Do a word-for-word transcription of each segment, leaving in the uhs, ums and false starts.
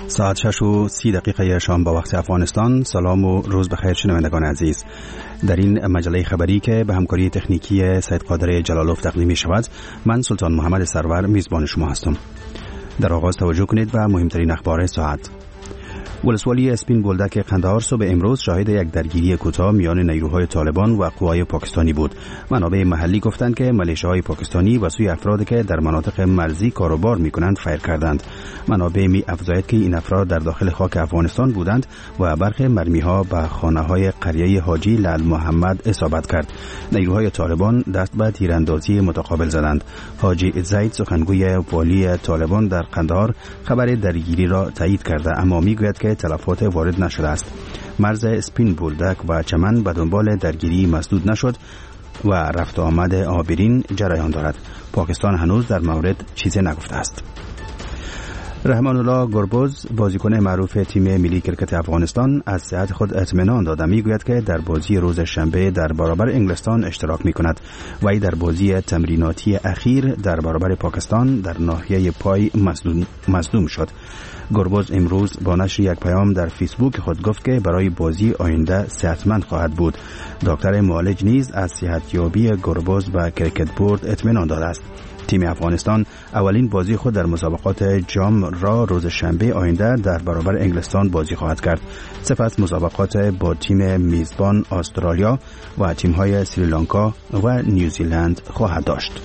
ساعت شش و سی دقیقه شام با وقت افغانستان. سلام و روز بخیر شنوندگان عزیز. در این مجله خبری که به همکاری تکنیکی سید قادر جلالوف تقدیم می شود، من سلطان محمد سرور میزبان شما هستم. در آغاز توجه کنید و مهمترین اخبار ساعت. ولسوالی اسپین بولدک قندهار صبح امروز شاهد یک درگیری کوتاه میان نیروهای طالبان و قوای پاکستانی بود. منابع محلی گفتند که ملیشه‌های پاکستانی و سوی افرادی که در مناطق مرزی کاروبار می‌کنند فیر کردند. منابع می افزاید که این افراد در داخل خاک افغانستان بودند و برخی مرمی‌ها به خانه‌های قریه حاجی لعل محمد اصابت کرد. نیروهای طالبان دست به تیراندازی متقابل زدند. حاجی زید سخنگوی والی طالبان در قندهار خبر درگیری را تایید کرده، اما میگوید که تلفات وارد نشده است. مرز اسپین بولدک و چمن به دنبال درگیری مسدود نشد و رفت و آمد عابرین جریان دارد. پاکستان هنوز در مورد چیزی نگفته است. رحمان الله گربز، بازیکن معروف تیم ملی کرکت افغانستان، از صحت خود اطمینان داده. میگوید که در بازی روز شنبه در برابر انگلستان اشتراک میکند. وی در بازی تمریناتی اخیر در برابر پاکستان در ناحیه پای مصدوم, مصدوم شد. گربز امروز با نشر یک پیام در فیسبوک خود گفت که برای بازی آینده صحتمند خواهد بود. دکتر معالج نیز از صحتیابی گربز و کرکت بورد اطمینان داده است. تیم افغانستان اولین بازی خود در مسابقات جام را روز شنبه آینده در برابر انگلستان بازی خواهد کرد. سپس مسابقات با تیم میزبان استرالیا و تیم‌های سریلانکا و نیوزیلند خواهد داشت.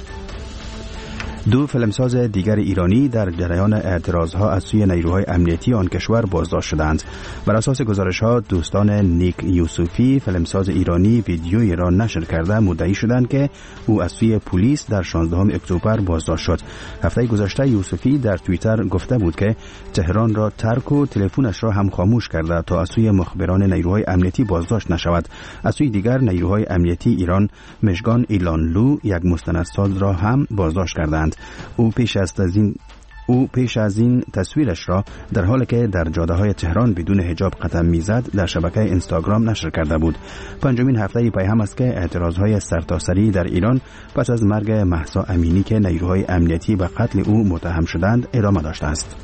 دو فیلمساز دیگر ایرانی در جریان اعتراضها از سوی نیروهای امنیتی آن کشور بازداشت شدند. بر اساس گزارش‌ها دوستان نیک یوسفی، فیلمساز ایرانی، ویدیویی را نشر کرده مدعی شدند که او از سوی پلیس در شانزدهم اکتبر بازداشت شد. هفته گذشته یوسفی در توییتر گفته بود که تهران را ترک و تلفنش را هم خاموش کرده تا از سوی مخبران نیروهای امنیتی بازداشت نشود. از سوی دیگر نیروهای امنیتی ایران مژگان ایلانلو، یک مستندساز را هم بازداشت کردند. او پیش از این او پیش از این تصویرش را در حالی که در جاده‌های تهران بدون حجاب قدم می‌زد در شبکه اینستاگرام نشر کرده بود. پنجمین هفته پی هم است که اعتراضهای سرتاسری در ایران پس از مرگ مهسا امینی که نیروهای امنیتی به قتل او متهم شدند ادامه داشته است.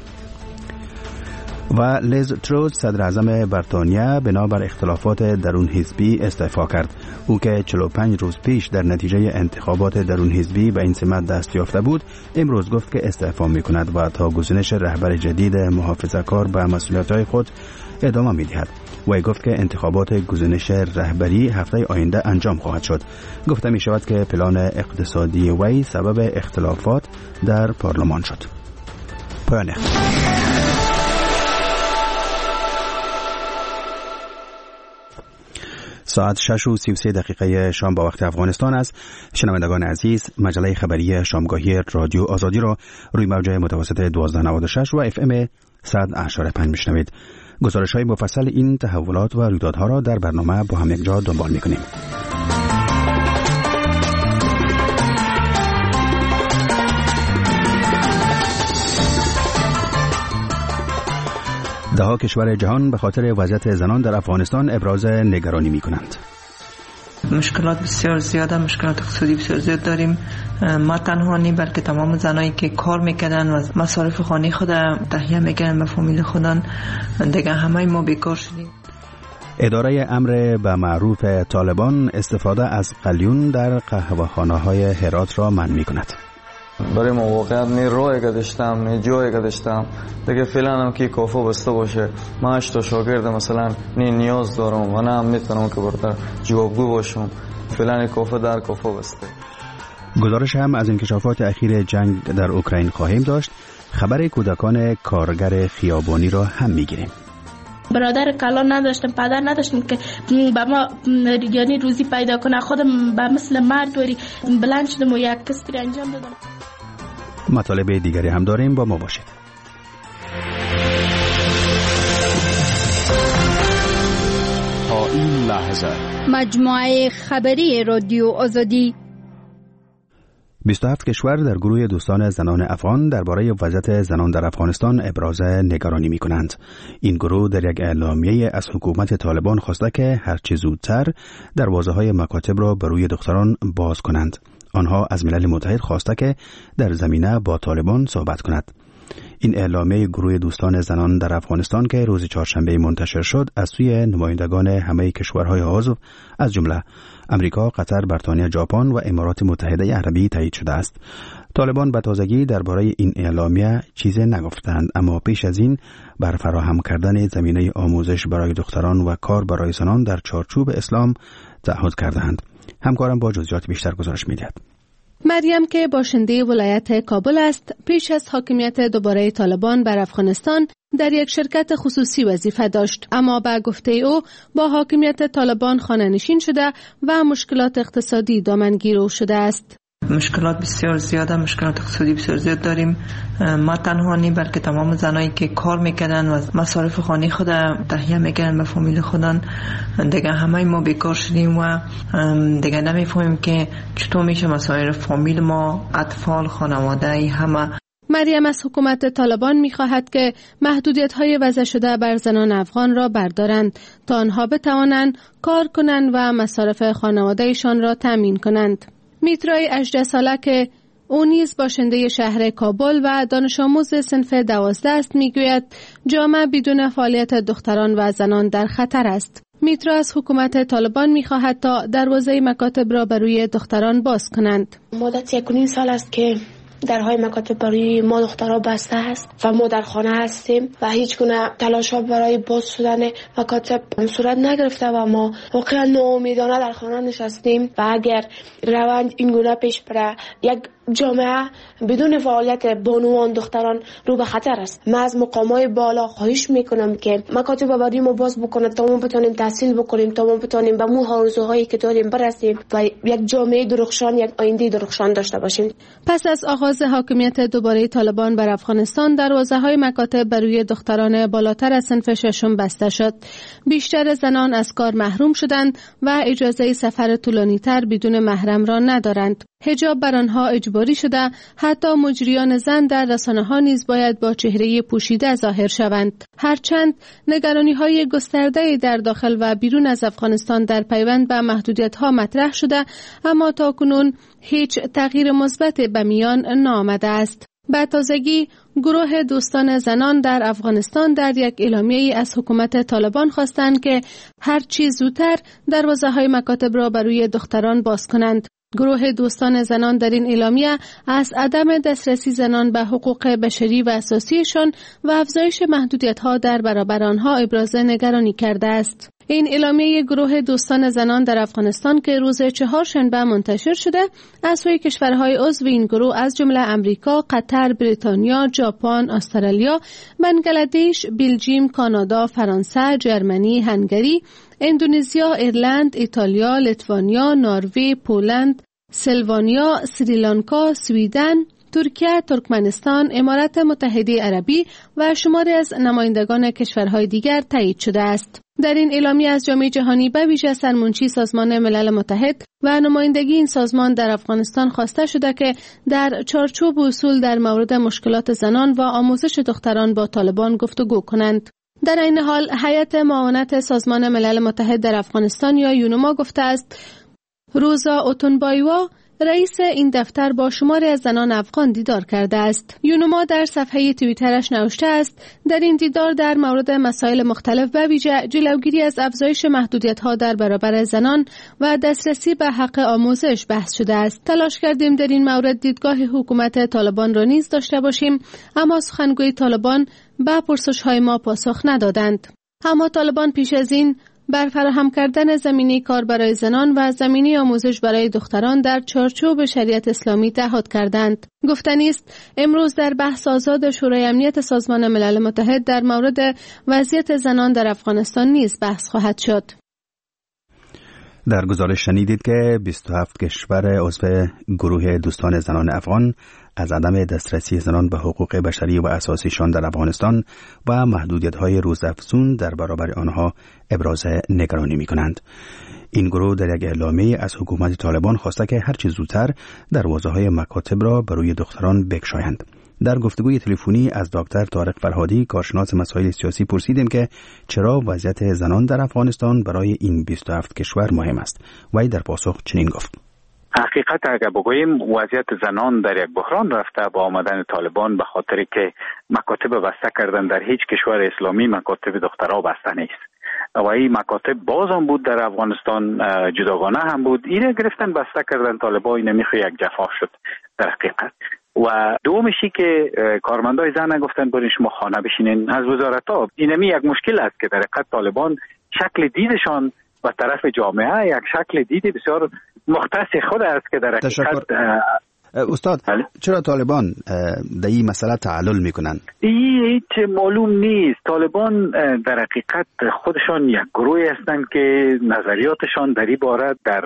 و لیز تروز، صدر اعظم بریتانیا، بنابر اختلافات درون حزبی استعفا کرد. او که چهل و پنج روز پیش در نتیجه انتخابات درون حزبی به این سمت دست یافته بود، امروز گفت که استعفا می‌کند و تا گزینش رهبر جدید محافظه‌کار به مسئولیت‌های خود ادامه می‌دهد. وی گفت که انتخابات گزینش رهبری هفته آینده انجام خواهد شد. گفته می‌شود که پلان اقتصادی وی سبب اختلافات در پارلمان شد. پایان ساعت شش و سی و سه دقیقه شام با وقت افغانستان است. شنوندگان عزیز، مجله خبری شامگاهی رادیو آزادی را روی موج متوسط دوازده نود و شش و اف ام صد و هشت و پنج میشنوید. گزارش های مفصل این تحولات و رویدادها را در برنامه با هم یک جا دنبال میکنیم. دهها کشور جهان به خاطر وضعیت زنان در افغانستان ابراز نگرانی می کنند. مشکلات بسیار زیاده، مشکلات اقتصادی بسیار زیاد داریم. ما تنها نی بلکه تمام زنایی که کار میکنن و مصارف خانه خود تهیه میکنن به فامیل خودن دیگه همه ما بیکار شدیم. اداره امر به معروف طالبان استفاده از قلیون در قهوه‌خانه‌های هرات را منع می‌کند. برای ما واقعا نی روی گذاشتم نی جای گذاشتم دیگه فعلا هم که کافه بسته باشه. ما هشت تا شاگرد مثلا نی نیاز دارم و نه هم میتونم که برده جوابگو باشم. فعلا کافه در کافه بسته. گزارش هم از انکشافات اخیر جنگ در اوکراین خواهیم داشت. خبر کودکان کارگر خیابانی را هم میگیریم. برادر کلان نداشتم، پدر نداشتم که با ما یعنی روزی پیدا کنه. خودم به مثل مرد وری بلند شدم و یک کسب انجام دادم. مطالب دیگری هم داریم، با ما باشید. تا این لحظه مجموعه خبری رادیو آزادی. بیست و هفت کشور در گروه دوستان زنان افغان درباره وضعیت زنان در افغانستان ابراز نگرانی می کنند. این گروه در یک اعلامیه از حکومت طالبان خواسته که هرچه زودتر دروازه‌های مکاتب را بر روی دختران باز کنند. آنها از ملل متحد خواسته که در زمینه با طالبان صحبت کند. این اعلامیه گروه دوستان زنان در افغانستان که روز چهارشنبه منتشر شد از سوی نمایندگان همه کشورهای عضو از جمله امریکا، قطر، بریتانیا، ژاپن و امارات متحده عربی تایید شده است. طالبان به تازگی درباره این اعلامیه چیزی نگفتند، اما پیش از این بر فراهم کردن زمینه آموزش برای دختران و کار برای زنان در چارچوب اسلام تعهد کردند. همکارم با جزئیات بیشتر گزارش می‌دهد. مریم که باشنده ولایت کابل است، پیش از حاکمیت دوباره طالبان بر افغانستان در یک شرکت خصوصی وظیفه داشت، اما با گفته او با حاکمیت طالبان خانه‌نشین شده و مشکلات اقتصادی دامنگیر شده است. مشکلات بسیار زیاده، مشکلات اقتصادی بسیار زیاد داریم. ما تنها نی بلکه تمام زنایی که کار میکنن و مصارف خانه خود تهیه میکنن به فامیل خودن، دیگه همه ما بیکار شدیم و دیگه نمیفهمیم که چطور میشه مصارف فامیل ما، اطفال، خانواده همه. مریم از حکومت طالبان می‌خواهد که محدودیت‌های وضع شده بر زنان افغان را بردارند تا آنها بتوانند کار کنند و مصارف خانواده‌شان را تامین کنند. میترای هجده ساله که او نیز باشنده شهر کابل و دانش آموز صنف دوازده است میگوید جامعه بدون فعالیت دختران و زنان در خطر است. میترا از حکومت طالبان میخواهد تا دروازه مکاتب را برای دختران باز کنند. مدت یک و نیم سال است که درهای مکاتب برای ما دخترها بسته است و ما در خانه هستیم و هیچ گونه تلاش ها برای باز شدن مکاتب صورت نگرفته و ما واقعا ناامیدانه در خانه نشستیم و اگر روند این گونه پیش بره یک جامعه بدون فعالیت بانوان دختران رو به خطر است. من از مقامات بالا خواهش میکنم که مکاتب برای ما باز بکنه تا ما بتونیم تحصیل بکنیم، تا ما بتونیم به مو آرزوهایی که داریم برسیم و یک جامعه درخشان، یک آینده درخشان داشته باشیم. پس از آغاز حاکمیت دوباره طالبان بر افغانستان، دروازه‌های مکاتب برای دختران بالاتر از صنف ششم بسته شد. بیشتر زنان از کار محروم شدند و اجازه سفر طولانی‌تر بدون محرم را ندارند. حجاب بر آنها اجباری شده، حتی مجریان زن در رسانه‌ها نیز باید با چهره پوشیده ظاهر شوند. هرچند نگرانی‌های گسترده در داخل و بیرون از افغانستان در پیوند به محدودیت‌ها مطرح شده، اما تاکنون هیچ تغییر مثبت به میان نآمده است. به تازگی گروه دوستان زنان در افغانستان در یک اعلامیه از حکومت طالبان خواستند که هر چه زودتر دروازه‌های مکاتب را برای دختران باز کنند. گروه دوستان زنان در این اعلامیه از عدم دسترسی زنان به حقوق بشری و اساسیشان و افزایش محدودیت‌ها در برابر آنها ابراز نگرانی کرده است. این اعلامیه گروه دوستان زنان در افغانستان که روز چهارشنبه منتشر شده از سوی کشورهای عضو این گروه از جمله امریکا، قطر، بریتانیا، ژاپن، استرالیا، بنگلادش، بلژیم، کانادا، فرانسه، جرمنی، هنگری، اندونزیا، ایرلند، ایتالیا، لیتوانیا، نروژ، پولند، سلوانیا، سریلانکا، سویدن، ترکیه، ترکمنستان، امارات متحده عربی و شماری از نمایندگان کشورهای دیگر تایید شده است. در این اعلامیه از جامعه جهانی به ویژه سرمنشی سازمان ملل متحد و نمایندگی این سازمان در افغانستان خواسته شده که در چارچوب اصول در مورد مشکلات زنان و آموزش دختران با طالبان گفتگو کنند. در این حال هیئت معاونت سازمان ملل متحد در افغانستان یا یونما گفته است روزا اوتونبایوا رئیس این دفتر با شماری از زنان افغان دیدار کرده است. یونما در صفحه توییترش نوشته است در این دیدار در مورد مسائل مختلف به ویژه جلوگیری از افزایش محدودیت‌ها در برابر زنان و دسترسی به حق آموزش بحث شده است. تلاش کردیم در این مورد دیدگاه حکومت طالبان را نیز داشته باشیم، اما سخنگوی طالبان به پرسش‌های ما پاسخ ندادند. اما طالبان پیش از این بر فراهم کردن زمینه کار برای زنان و زمینه آموزش برای دختران در چارچوب شریعت اسلامی تعهد کردند. گفتنی است امروز در بحث آزاد شورای امنیت سازمان ملل متحد در مورد وضعیت زنان در افغانستان نیز بحث خواهد شد. در گزارش شنیدید که بیست و هفت کشور عضو گروه دوستان زنان افغان از عدم دسترسی زنان به حقوق بشری و اساسیشان در افغانستان و محدودیت‌های روزافزون در برابر آنها ابراز نگرانی می‌کنند. این گروه در یک اعلامیه از حکومت طالبان خواسته که هرچه زودتر دروازه‌های مکاتب را برای دختران بگشایند. در گفتگوی تلفنی از دکتر طارق فرهادی کارشناس مسائل سیاسی پرسیدیم که چرا وضعیت زنان در افغانستان برای این بیست و هفت کشور مهم است. وی در پاسخ چنین گفت: حقیقت اگر بگوییم وضعیت زنان در یک بحران رفته با آمدن طالبان، به خاطری که مکاتب بسته کردن. در هیچ کشور اسلامی مکاتب دخترها بسته نیست و این مکاتب باز هم بود در افغانستان، جداگانه هم بود. اینه گرفتن بسته کردن طالبان. این میخواه یک جفا شد در حقیقت. و دومشی که کارمندای زن گفتن برین شما خانه بشینین از وزارت ها. اینمی یک مشکل است که در حقیقت طالبان شکل دیدشان و طرف جامعه یک شکل دید بسیار مختص خود است که در حقیقت استاد هل؟ چرا طالبان در این مسئله تعلل میکنن؟ این هیچ معلوم نیست. طالبان در حقیقت خودشان یک گروه هستند که نظریاتشان در این باره در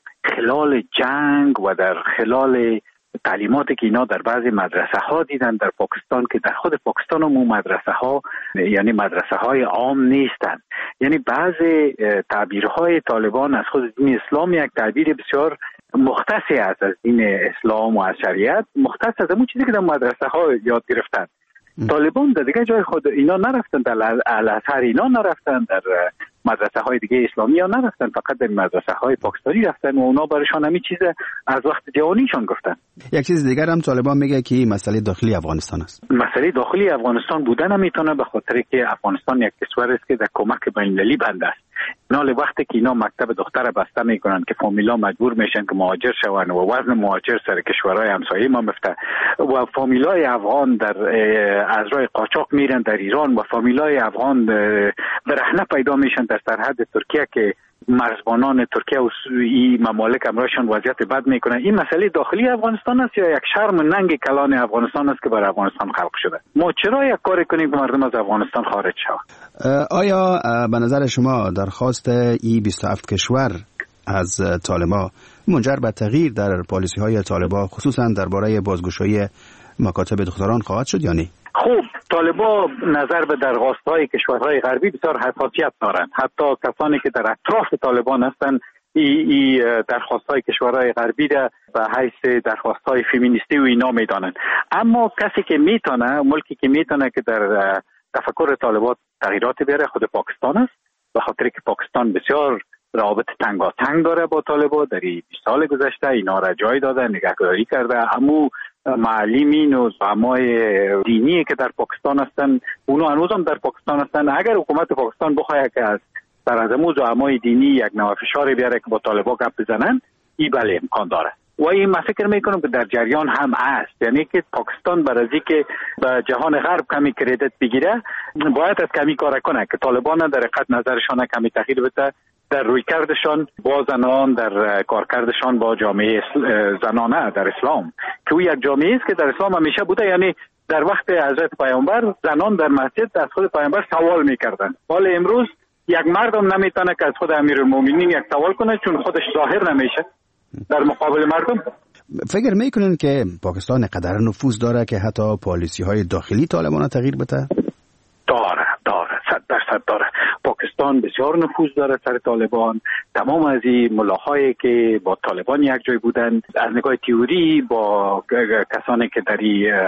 خلال جنگ و در خلال تعلیماتی که اینا در بعضی مدرسه ها دیدن در پاکستان، که در خود پاکستان هم مدرسه ها یعنی مدرسه های عام نیستند. یعنی بعضی تعبیرهای طالبان از خود دین اسلام یک تعبیر بسیار مختصی است از دین اسلام و از شریعت، مختص از همون چیزی که در مدرسه ها یاد گرفتن. طالبان در دیگه جای خود اینا نرفتن، در الازهر اینا نرفتن، در مدرسه های دیگه اسلامی ها نرفتن، فقط در مدرسه های پاکستانی رفتن و اونا برایشان همین چیز از وقت جوانیشان گفتن. یک چیز دیگر هم طالبان میگه که مسئله داخلی افغانستان است. مسئله داخلی افغانستان بودن نمیتونه، به خاطر که افغانستان یک کشور است که در کمک بین‌المللی بنده است. اینا وقتی که اینا مکتب دختر بسته میکنن که فامیلا مجبور میشن که مهاجر شون و وزن مهاجر سر کشورهای همسایه ما مفته و فامیلای افغان در از راه قاچاق میرن در ایران و فامیلای افغان برهنه پیدا میشن در سرحد ترکیه که مرزبانان ترکیه و این ممالک امرایشان وضعیت بد میکنن. این مسئله داخلی افغانستان است یا یک شرم ننگ کلان افغانستان است که برای افغانستان خلق شده؟ ما چرا یک کاری کنیم که مردم از افغانستان خارج شود؟ آیا به نظر شما درخواست ای بیست و هفت کشور از طالبان منجر به تغییر در پالیسی های طالبان خصوصا درباره بازگشایی مکاتب دختران خواهد شد یا نه؟ خوب، طالبان نظر به درخواست‌های کشورهای غربی بسیار حساسیت دارند. حتی کسانی که در اطراف طالبان هستند این ای درخواست‌های کشورهای غربی را به حیث درخواست‌های فمینیستی و اینا میدانند. اما کسی که میتونه، ملکی که میتونه که در تفکر طالبان تغییرات بیاره خود پاکستان است، به خاطر که پاکستان بسیار رابط تنگاتنگ داره با طالبان. در بیست سال گذشته اینا را جای داده، نگهداری کرده. اما معلمین و زعمای دینی که در پاکستان هستن اونا هنوز هم در پاکستان هستن. اگر حکومت پاکستان بخواهد که از در از امو زعمای دینی یک نوع فشار بیاره که با طالبان گپ بزنن، این بله امکان داره و این من فکر میکنم که در جریان هم است. یعنی که پاکستان برای اینکه به جهان غرب کمی کردیت بگیره باید از کمی کار کنه که طالبان در حقیقت نظرشان کمی تغییر بده در روی کردشان با زنان، در کارکردشان با جامعه زنانه در اسلام، که او یک جامعه است که در اسلام همیشه بوده. یعنی در وقت حضرت پیامبر زنان در مسجد از خود پیامبر سوال میکردن، حال امروز یک مردم نمیتونه که از خود امیرالمومنین یک سوال کنه چون خودش ظاهر نمیشه در مقابل مردم. فکر میکنن که پاکستان قدر نفوذ داره که حتی پالیسی های داخلی طالبان تغییر بده؟ داره داره صد درصد داره. پاکستان بسیار نفوذ داره سر طالبان. تمام از این ملاهایی که با طالبان یک جای بودن از نگاه تئوری با کسانی که در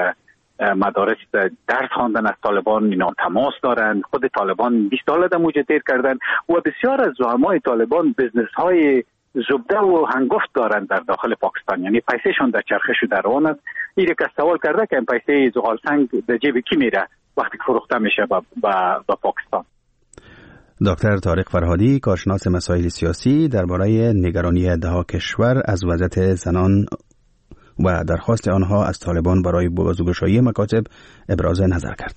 مدارس درس خواندن از طالبان اینا تماس دارن. خود طالبان بیست سال در موجه دیر کردن و بسیار از زعمای طالبان بزنس های زبده و هنگفت دارن در داخل پاکستان. یعنی پیسهشون در چرخش در روان است. این که سوال کرده که این پیسه زغال سنگ در جیب کی میره وقتی که فروخته میشه با, با, با پاکستان. دکتر طارق فرهادی، کارشناس مسائل سیاسی، درباره نگرانی دهها کشور از وضعیت زنان و درخواست آنها از طالبان برای بازگشایی مکاتب ابراز نظر کرد.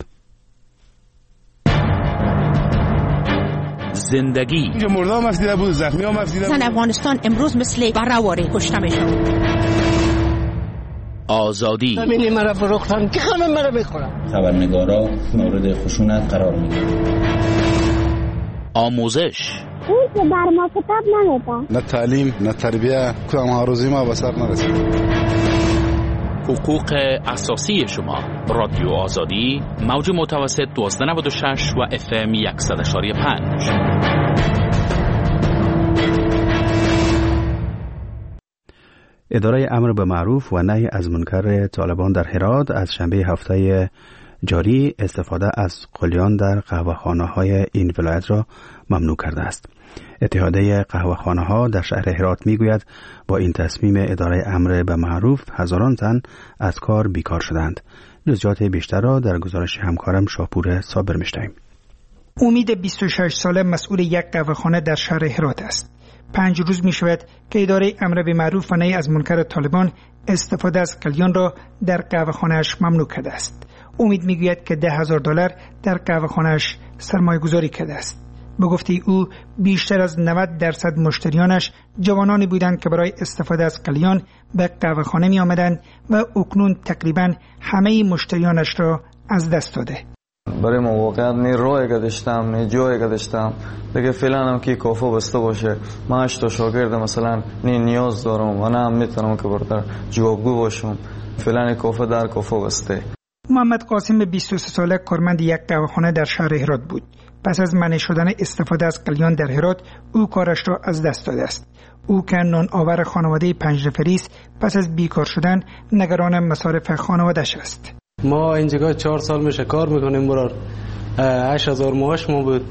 زندگی اینجا مردم مفیده بود، زخمی ها مفیده بود. زن افغانستان امروز مثل برهواره کشته میشن. آزادی همینی مرا فروختن که همه مرا میخورن. خبرنگارا مورد خشونت قرار میگیرن. آموزش اون که بر ما کتاب نمیده. نه تعلیم نه تربیه، کدام هاروزی ما بسر نرسید. حقوق اساسی شما. رادیو آزادی، موج متوسط دوازده نود و شش و اف ام صد و یک و پنج. اداره امر به معروف و نهی از منکر طالبان در هرات از شنبه هفته جاری استفاده از قلیان در قهوه‌خانه‌های این ولایت را ممنوع کرده است. اتحادیه قهوه‌خانه‌ها در شهر هرات میگوید با این تصمیم اداره امر به معروف هزاران تن از کار بیکار شدند. جزئیات بیشتر را در گزارش همکارم شاپور صابر می‌شنویم. امید بیست و شش ساله مسئول یک قهوه‌خانه در شهر هرات است. پنج روز می شود که اداره امر به معروف و نهی از منکر طالبان استفاده از قلیان را در قهوه‌خانه‌اش ممنوع کرده است. امید میگوید که ده هزار دلار در قهوه‌خانه‌اش سرمایه گذاری کرده است. به گفته او بیشتر از نود درصد مشتریانش جوانانی بودند که برای استفاده از قلیان به قهوه‌خانه می آمدند و اکنون تقریبا همه مشتریانش را از دست داده. برای ما واقعا نی روی گذاشتم نی جای گذاشتم دیگه فعلا هم که کافه بسته باشه. من هشت تا شاگرد مثلا نی نیاز دارم و نه هم میتونم که برتر جوابگو باشم. فعلا کافه در کافه بسته. محمد قاسم بیست و سه ساله کارمند یک قهوه‌خانه در شهر هرات بود. پس از منع شدن استفاده از قلیان در هرات او کارش را از دست داده است. او که نان آور خانواده پنج نفری است، پس از بیکار شدن نگران مصارف خانواده‌اش است. ما اینجا چهار سال میشه کار میکنیم برار هشت هزار معاش ما بود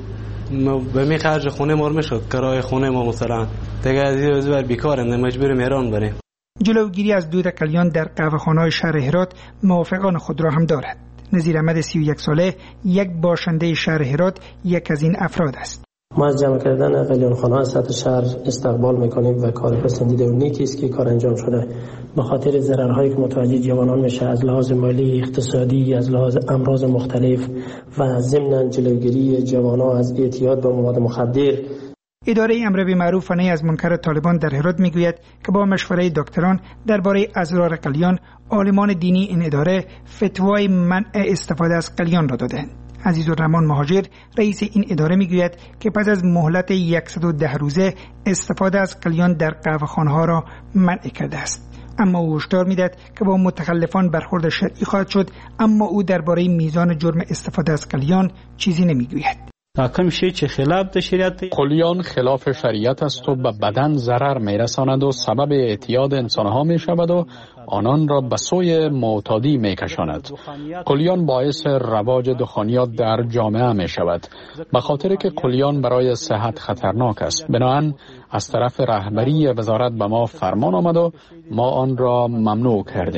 به می خرج خونه ما میشد کرایه خونه ما مثلا دیگه از این بیکاریم مجبوریم ایران بریم. جلوگیری از دود قلیان در قهوه‌خانه‌های شهر هرات موافقان خود را هم دارد. نظیر احمد سی و یک ساله یک باشنده شهر هرات یک از این افراد است. ما از جمع کردن قلیانخانه‌ها از سطح شهر استقبال میکنیم و کار پسندیده و نیکی است که کار انجام شده. به خاطر ضررهایی که متوجه جوانان میشه از لحاظ مالی، اقتصادی، از لحاظ امراض مختلف و ضمن جلوگیری جوانان از اعتیاد به مواد مخدر. اداره امر به معروف و نهی از منکر طالبان در هرات میگوید که با مشوره دکتران درباره اضرار قلیان، عالمان دینی این اداره فتوای منع استفاده از قلیان را دادند. عزیزالرحمن مهاجر رئیس این اداره میگوید که پس از مهلت صد و ده روزه استفاده از قلیان در قهوه‌خانه‌ها را منع کرده است. اما او هشدار میدهد که با متخلفان برخورد شرعی خواهد شد، اما او درباره میزان جرم استفاده از قلیان چیزی نمیگوید. قلیان خلاف شریعت است و به بدن ضرر میرساند و سبب اعتیاد انسانها می شود و آنان را به سوی معتادی می کشاند. قلیان باعث رواج دخانیات در جامعه می شود به خاطر که قلیان برای صحت خطرناک است. بنابراین از طرف رهبری وزارت به ما فرمان آمد و ما آن را ممنوع کردیم.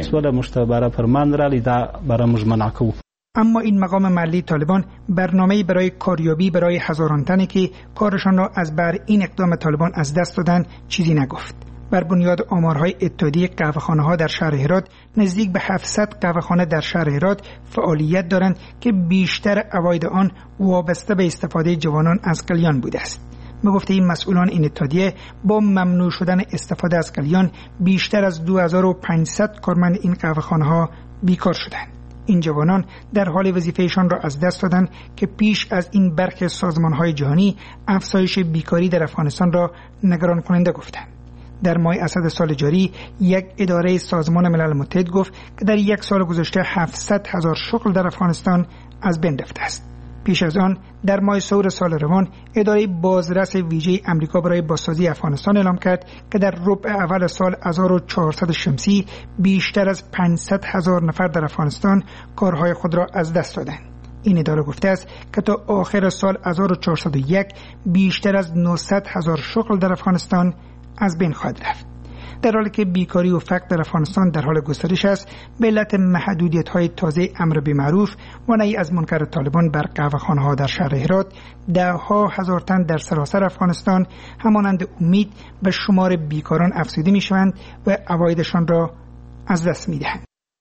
اما این مقام محلی طالبان برنامه‌ای برای کاریابی برای هزاران تنی که کارشان را از بر این اقدام طالبان از دست دادن چیزی نگفت. بر بنیاد آمارهای اتحادیه قهوه‌خانه‌ها در شهر هرات نزدیک به هفتصد قهوه‌خانه در شهر هرات فعالیت دارند که بیشتر عواید آن وابسته به استفاده جوانان از قلیان بوده است. به گفته این مسئولان این اتحادیه با ممنوع شدن استفاده از قلیان بیشتر از دو هزار و پانصد کارمند این قهوه‌خانه‌ها بیکار شدند. این جوانان در حال وظیفهشان را از دست دادند که پیش از این برخی سازمان‌های جهانی افزایش بیکاری در افغانستان را نگران کننده گفتند. در ماه اسد سال جاری یک اداره سازمان ملل متحد گفت که در یک سال گذشته هفتصد هزار شغل در افغانستان از بین رفته است. پیش از آن در ماه سور سال روان اداره بازرس ویژه امریکا برای بازسازی افغانستان اعلام کرد که در ربع اول سال هزار و چهارصد شمسی بیشتر از پانصد هزار نفر در افغانستان کارهای خود را از دست دادند. این اداره گفته است که تا آخر سال هزار و چهارصد و یک بیشتر از نهصد هزار شغل در افغانستان از بین خواهد رفت. در حالی که بیکاری و فقر در افغانستان در حال گسترش است، به علت محدودیت‌های تازه امر به معروف و نهی از منکر طالبان بر قهوه‌خانه‌ها در شهر هرات، ده‌ها هزار تن در سراسر افغانستان همانند امید به شمار بیکاران افزوده می‌شوند و عوایدشان را از دست می‌دهند.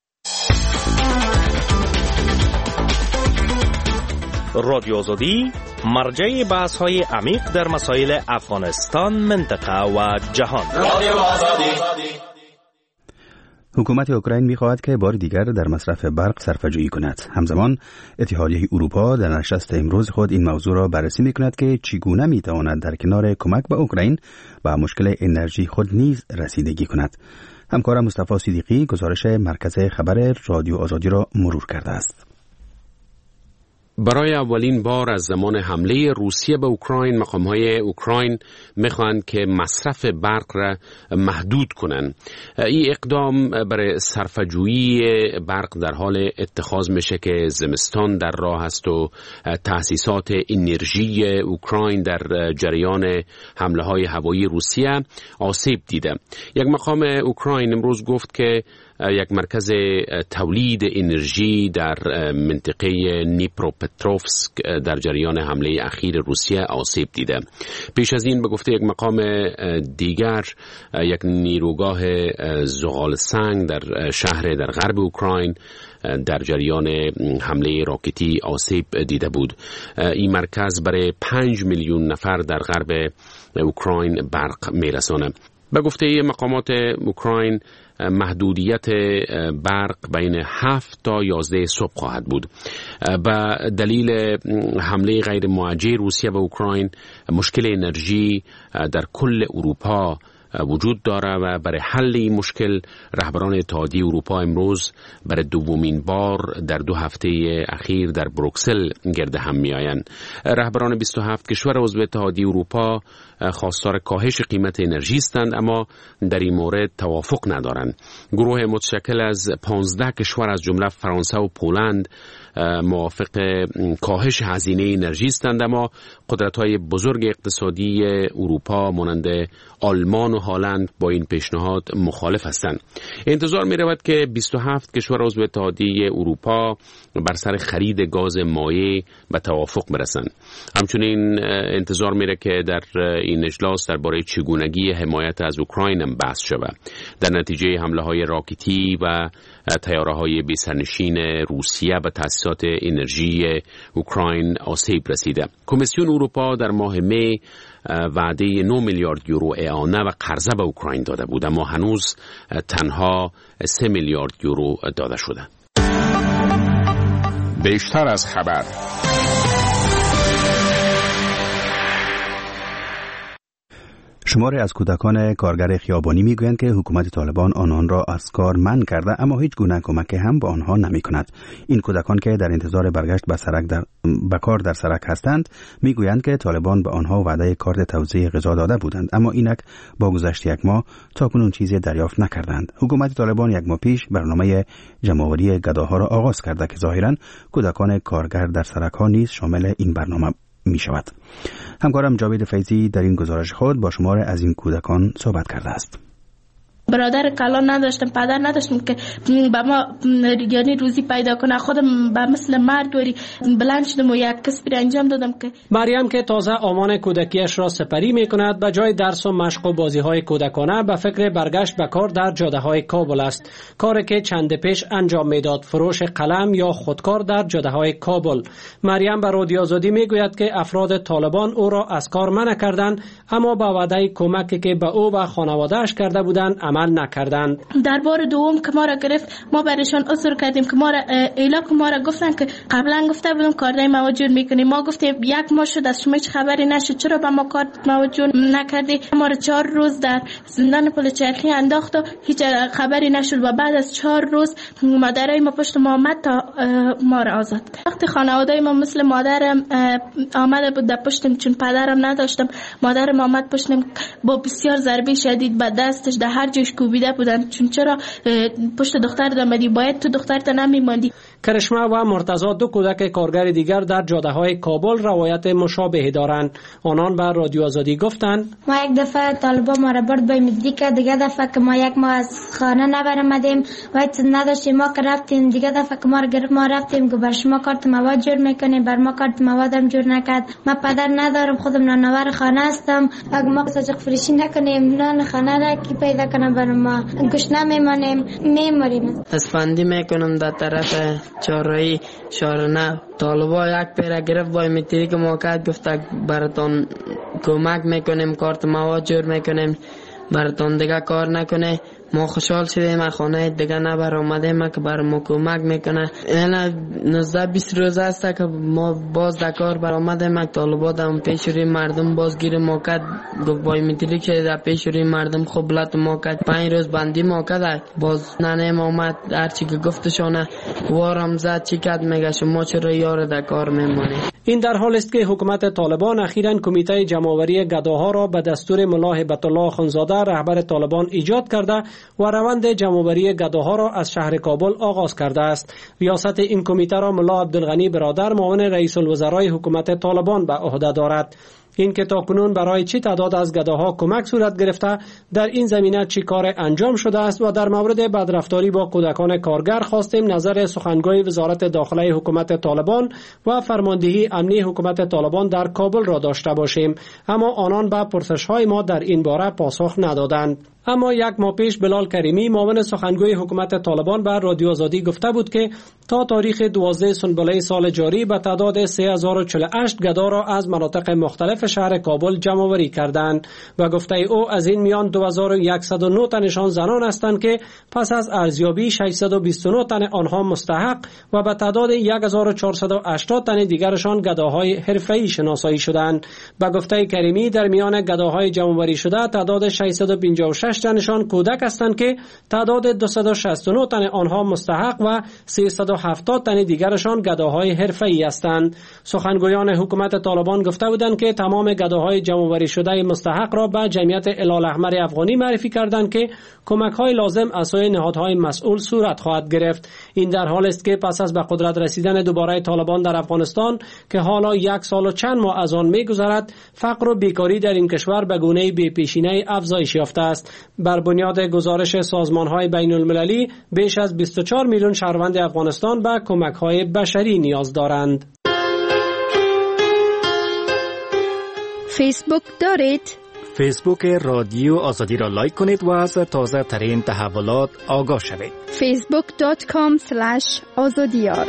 رادیو آزادی مرجع بحث های عمیق در مسائل افغانستان، منطقه و جهان. رادیو آزادی. حکومت اوکراین می‌خواهد که بار دیگر در مصرف برق صرفه‌جویی کند. همزمان اتحادیه اروپا در نشست امروز خود این موضوع را بررسی می‌کند که چگونه می‌تواند در کنار کمک به اوکراین به مشکل انرژی خود نیز رسیدگی کند. همکارم مصطفی صدیقی گزارش مرکز خبر رادیو آزادی را مرور کرده است. برای اولین بار از زمان حمله روسیه به اوکراین مقام‌های اوکراین می‌خواهند که مصرف برق را محدود کنند. این اقدام برای صرفه‌جویی برق در حال اتخاذ میشه که زمستان در راه است و تأسیسات انرژی اوکراین در جریان حمله‌های هوایی روسیه آسیب دیده. یک مقام اوکراین امروز گفت که یک مرکز تولید انرژی در منطقه نیپروپتروفسک در جریان حمله اخیر روسیه آسیب دیده. پیش از این به گفته یک مقام دیگر یک نیروگاه زغال سنگ در شهر در غرب اوکراین در جریان حمله راکتی آسیب دیده بود. این مرکز برای پنج میلیون نفر در غرب اوکراین برق میرسانه. به گفته مقامات اوکراین محدودیت برق بین هفت تا یازده صبح خواهد بود. به دلیل حمله غیر موجه روسیه به اوکراین مشکل انرژی در کل اروپا وجود داره و برای حل این مشکل رهبران اتحادیه اروپا امروز برای دومین بار در دو هفته اخیر در بروکسل گرد هم می آیند. رهبران بیست و هفت کشور عضو اتحادیه اروپا خواستار کاهش قیمت انرژی هستند، اما در این مورد توافق ندارند. گروه متشکل از پانزده کشور از جمله فرانسه و پولند موافق کاهش هزینه انرژی هستند، اما قدرت‌های بزرگ اقتصادی اروپا مانند آلمان و هلند با این پیشنهاد مخالف هستند. انتظار می رود که بیست و هفت کشور عضو اتحادیه اروپا بر سر خرید گاز مایع به توافق برسند. همچنین انتظار می رود که در این اجلاس درباره چگونگی حمایت از اوکراین هم بحث شود. در نتیجه حمله‌های راکتی و طیاره‌های بی‌سرنشین روسیه به تأسیسات انرژی اوکراین آسیب رسیده. کمیسیون اروپا در ماه می وعده نه میلیارد یورو اعانه و قرضه به اوکراین داده بود، اما هنوز تنها سه میلیارد یورو داده شده. بیشتر از خبر. شماری از کودکان کارگر خیابانی میگویند که حکومت طالبان آنان را از کار منع کرده، اما هیچ گونه کمک هم به آنها نمی کند. این کودکان که در انتظار برگشت به سرک در به کار در سرک هستند میگویند که طالبان به آنها وعده کارت توزیع غذا داده بودند، اما اینک با گذشت یک ماه تاکنون چیزی دریافت نکردند. حکومت طالبان یک ماه پیش برنامه جمع‌آوری گداها را آغاز کرده که ظاهراً کودکان کارگر در سرک ها نیز شامل این برنامه می شود. همکارم جاوید فیضی در این گزارش خود با شمار از این کودکان صحبت کرده است. برادر کلان نداشتم، پدر نداشتم که به ما یعنی روزی پیدا کنه. خودم به مثل مرد وری بلند شدم و یک کسبی انجام دادم. که مریم که تازه آمان کودکیش را سپری می کند، به جای درس و مشق و بازی های کودکانه به فکر برگشت به کار در جاده های کابل است. کاری که چند پیش انجام میداد، فروش قلم یا خودکار در جاده های کابل. مریم به رادیو آزادی می گوید که افراد طالبان او را از کار منع کردند، اما با وعده کمکی که به او و خانواده‌اش کرده بودند عمل نکردند. در بار دوم که ما را گرفت، ما برایشان عذر کردیم که ما را ایلا که ما را گفتن که قبلا گفته بودم کارهای موجود میکنیم. ما گفتیم یک ماه شد از شما هیچ خبری نشد، چرا به ما کار موجود نکردی؟ ما را چهار روز در زندان پلچرخی انداخت و هیچ خبری نشد و بعد از چهار روز مادرای ما پشت ما آمد تا ما را آزاد کرد. وقتی خانواده ما مثل مادرم آمده بود در پشتم، چون پدرم نداشتم، مادرم آمد پشتم با بسیار ضربه شدید به دستش در هر جایش کوبیده بودن. چون چرا پشت دختر دامدی، باید تو دخترت نمیماندی. کرشمه و مرتضی دو کودک کارگر دیگر در جاده های کابل روایت مشابهی دارند. آنان به رادیو آزادی گفتند ما یک دفعه طالبان ما را برد به مدرسه، دیگه دفعه که ما یک ما از خانه نبرمدیم و هیچ نداشتیم، ما که رفتیم دیگه دفعه که ما را گرفت، ما رفتیم که بر شما کارت مواد جور میکنیم، بر ما کارت موادم جور نکرد. ما پدر ندارم، خودم نانور خانه هستم، اگه ما ساجق فروشی نکنیم نان خانه را کی پیدا کنه بر ما گشنه میمانیم میموریم. اسفندی میکنم در طرف چهارراهی شارنه. طالبا یک پیره گرفت با میتری که موقع گفته براتون کمک میکنیم، کارت مواد جور میکنیم، براتون دیگه کار نکنه. ما خوشحال شدیم خانه دیگه نبر آمدیم که بر ما کمک میکنه. یعنی نوزده بیست روز است که ما باز دکار بر آمدیم که طالبات هم پیش روی مردم باز گیر ما کد گفت بای میتری که در پیش روی مردم خوب لط ما کد پنج روز بندی ما کد باز ننیم آمد هرچی که گفتشانه وارم زد چی کد میگه شما چرا یار دکار میمانی. این در حال است که حکومت طالبان اخیراً کمیته جمع‌آوری گداها را به دستور ملا هیبت الله اخوندزاده رهبر طالبان ایجاد کرده و روند جمع‌آوری گداها را از شهر کابل آغاز کرده است. ریاست این کمیته را ملا عبدالغنی برادر معاون رئیس الوزرای حکومت طالبان به عهده دارد. این که تاکنون برای چه تعداد از گداها کمک صورت گرفته، در این زمینه چه کار انجام شده است و در مورد بدرفتاری با کودکان کارگر خواستیم نظر سخنگوی وزارت داخله حکومت طالبان و فرماندهی امنی حکومت طالبان در کابل را داشته باشیم، اما آنان به پرسش‌های ما در این باره پاسخ ندادند. اما یک ماه پیش بلال کریمی معاون سخنگوی حکومت طالبان بر رادیو آزادی گفته بود که تا تاریخ دوازده سنبله سال جاری به تعداد سه هزار و چهل و هشت گدا را از مناطق مختلف شهر کابل جمع آوری کردند و گفته او از این میان دو هزار و صد و نه تنشان زنان هستند که پس از ارزیابی ششصد و بیست و نه تن آنها مستحق و به تعداد هزار و چهارصد و هشتاد تن دیگرشان گداهای حرفه‌ای شناسایی شدند. به گفته کریمی در میان گداهای جمع آوری شده تعداد ششصد و پنجاه و شش تنشان کودک هستند که تعداد دویست و شصت و نه تن آنها مستحق و سیصد و هفتاد تن دیگرشان گداهای حرفه‌ای هستند. سخنگویان حکومت طالبان گفته بودند که تمام گداهای جمع آوری شده مستحق را به جمعیت هلال احمر افغانی معرفی کردند که کمک‌های لازم از سوی نهادهای مسئول صورت خواهد گرفت. این در حال است که پس از به قدرت رسیدن دوباره طالبان در افغانستان که حالا یک سال و چند ماه از آن می‌گذرد، فقر و بیکاری در این کشور به گونه‌ای بی‌پیشینه افزایش یافته است. بر بنیاد گزارش سازمان‌های بین‌المللی بیش از بیست و چهار میلیون شهروند افغانستان به کمک‌های بشری نیاز دارند. فیسبوک دارید؟ فیسبوک رادیو آزادی را لایک کنید و از تازه ترین تحولات آگاه شوید. فیسبوک دات کام اسلش آزادیار.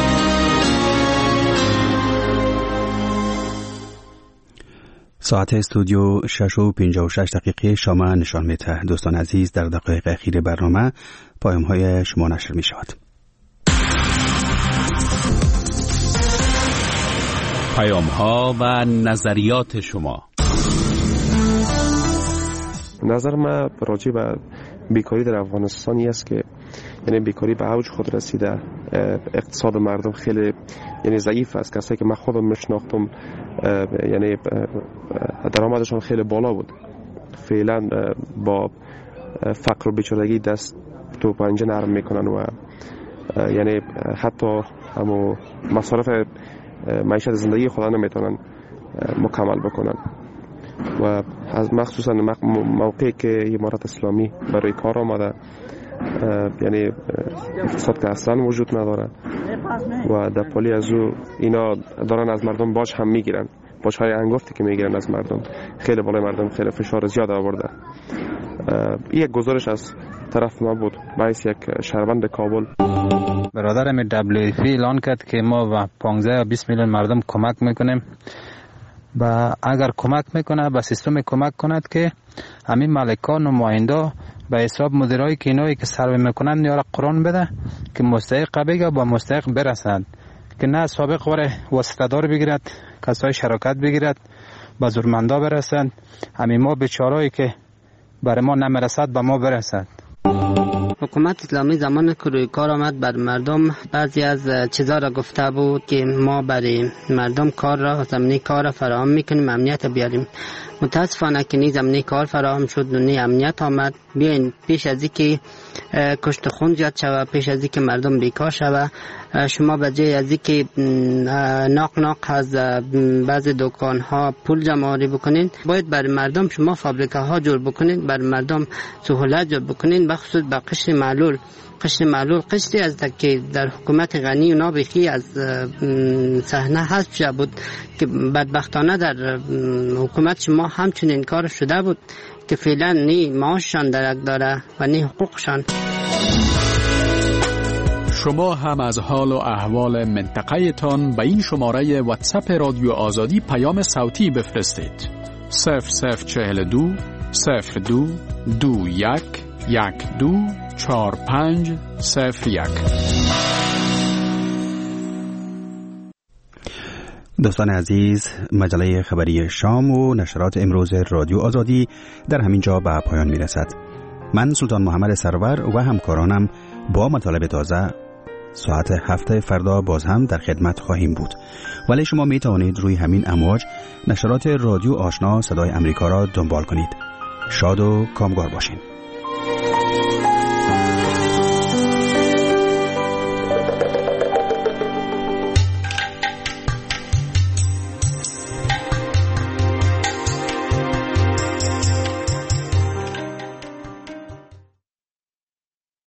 ساعت استودیو شش و پنجاه و شش دقیقه شام نشان میده. دوستان عزیز، در دقایق اخیر برنامه پیام های شما نشر می شود. پیام ها و نظریات شما. نظر من راجع به بیکاری در افغانستانی است که یعنی بیکاری به اوج خود رسیده، اقتصاد مردم خیلی یعنی ضعیف است. کسایی که من خودم میشناختم یعنی درآمدشان خیلی بالا بود، فعلا با فقر و بیچارگی دست تو پنجه نرم میکنن و یعنی حتی همو مصارف معیشت زندگی خود نمیتونن مکمل بکنن و از مخصوصا موقعی که امارت اسلامی برای کار آمده، یعنی اقتصاد که اصلا وجود نداره و در پالی از او اینا دارن از مردم باج هم میگیرن، باج های انگفتی که میگیرن از مردم خیلی بالای مردم خیلی فشار زیاد آورده. این یک گزارش از طرف ما بود باعث یک شهروند کابل. برادرم دبلیو اف اعلان کرد که ما و پانزده و بیست میلیون مردم کمک میکنیم و اگر کمک میکنه به سیستم کمک کند که همین مالکان و نماینده به حساب مدیرایی که اینایی که سروی میکنن یارا قرآن بده که مستحق بگه با مستحق برسند، که نه سابق وره واسطه دار بگیرد، کسای شراکت بگیرد به زورمندا برسند، همین ما بیچارهایی که برای ما نمیرسد به ما برسد. حکومت اسلامی زمان که روی کار آمد بر مردم بعضی از چیزا را گفته بود که ما برای مردم کار را زمینه کار را فراهم میکنیم، امنیت بیاریم. متاسفانه که نی زمینه کار فراهم شد و نی امنیت آمد. بیاین پیش از اینکه کشت خون زیاد شود، پیش از اینکه مردم بیکار شود، شما به جای از اینکه ناق ناق از بعض دکان ها پول جمع آوری بکنین، باید برای مردم شما فابریکه ها جور بکنین، برای مردم سهولت جور بکنین، بخصوص به قشر معلول. قشر معلول قشری از که در حکومت غنی و نابخی از صحنه حذف شده بود که بدبختانه در حکومت شما همچنین کار شده بود که فعلا نی معاششان درک داره و نی حقوقشان. شما هم از حال و احوال منطقه تان به این شماره واتساپ رادیو آزادی پیام صوتی بفرستید. صفر صفر چهل دو صفر دو دو یک یک دو چهار پنج صفر یک. دوستان عزیز، مجله خبری شام و نشرات امروز رادیو آزادی در همین جا به پایان می رسد. من سلطان محمد سرور و همکارانم با مطالب تازه ساعت هفت فردا باز هم در خدمت خواهیم بود. ولی شما می توانید روی همین امواج نشرات رادیو آشنا صدای امریکا را دنبال کنید. شاد و کامگار باشین.